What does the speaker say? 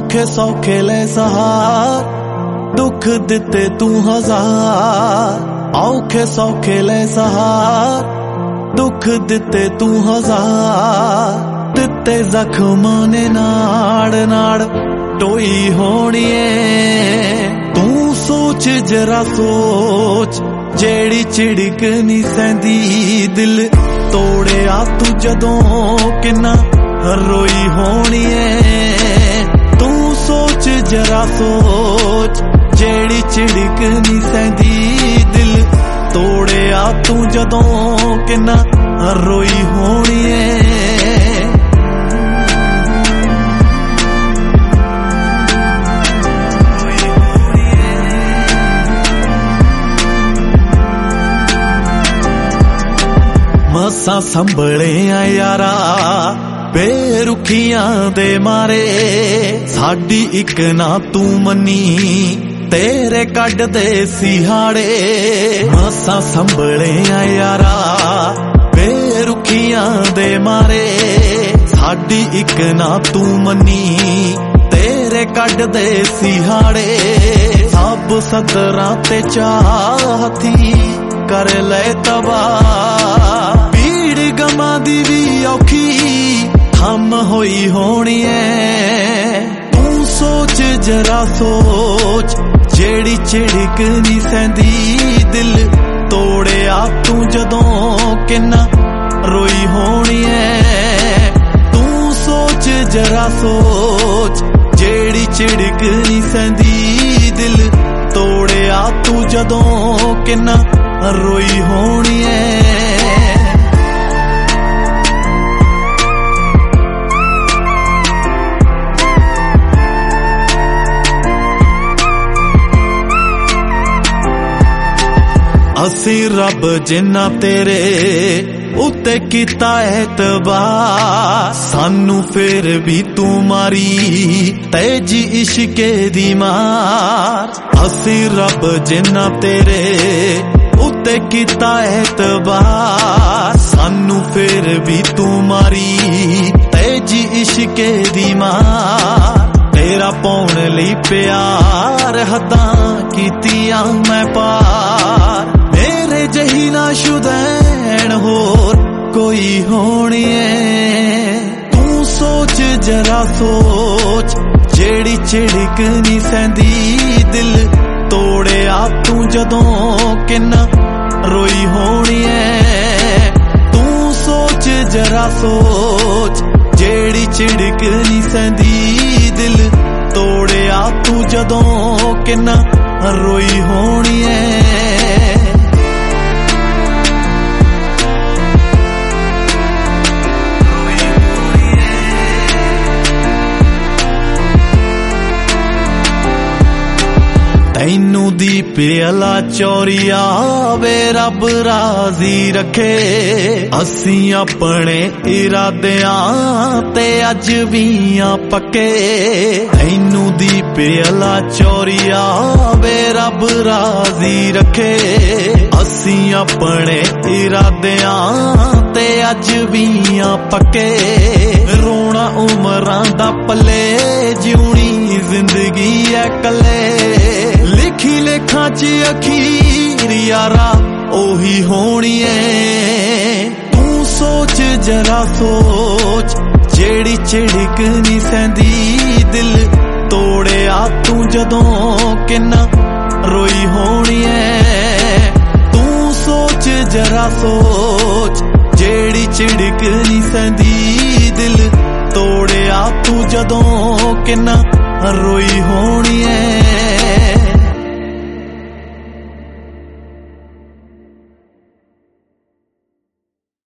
औखे सौखे ले सहार दुख दिते तू हजार, औखे सौखे ले सहार दुख दिते तू हजार, दिते जख्मां ने नाड़ नाड़ टोई होनी है। तू सोच जरा सोच जेड़ी झिड़क नी सैंदी दिल तोड़िया तू जदों किन्ना रोई होनी है। तू सोच जरा सोच जेड़ी झिड़क नी सैंदी दिल तोड़िया तू जदों किन्ना रोई होनी है। मसा संभले आ यारा बेरुखियां दे मारे, साडी इक ना तू मनी तेरे कड दे सिहाड़े। मसा संभले आ यारा बेरुखियां दे मारे, साडी इक ना तू मनी तेरे कड दे सिहाड़े। सब सदरां ते चाहती कर ले तबाह, पीड़ गमां दी भी औखी हम होई होनी है। तू सोच जरा सोच जेड़ी झिड़क नी सैंदी दिल तोड़िया तू जदों किन्ना रोई होनी है। तू सोच जरा सोच जेड़ी झिड़क नी सैंदी दिल तोड़िया तू जदों किन्ना रोई होनी है। असी रब जिन्ना तेरे उत्ते कीता एतबार, सानू फिर भी तू मारी तेजी इश्के दी मार। असी रब जिन्ना तेरे उत्ते कीता एतबार, सानू फिर भी तू मारी तेजी इश्के दी मार। तेरा पाउण लई प्यार हदां कीतियां मैं पार, मेरे जही ना शुदैन होर कोई होनी है। तू सोच जरा सोच जेड़ी झिड़क नी सैंदी दिल तोड़िया तू जदों किन्ना रोई होनी है। तू सोच जरा सोच जेड़ी झिड़क नी सैंदी दिल तोड़िया तू जदों किन्ना रोई होनी है। तैनू दी प्याला चौरिया वे रब राजी रखे, असी अपने इरादियां ते अज भी पक्के। तैनू दी प्याला चौरिया वे रब राजी रखे, असी अपने इरादियां ते अज भी पक्के। रोना उमरां दा पल्ले जिउनी जिंदगी है कल्ले, लिखी लेखा च अखीर यारा ओही होनी है। तू सोच जरा सोच जेड़ी झिड़क नी सैंदी दिल तोड़िया तू जदों किन्ना रोई होनी है। तू सोच जरा सोच जेड़ी झिड़क नी सैंदी दिल तोड़िया तू जदों किन्ना रोई होनी है।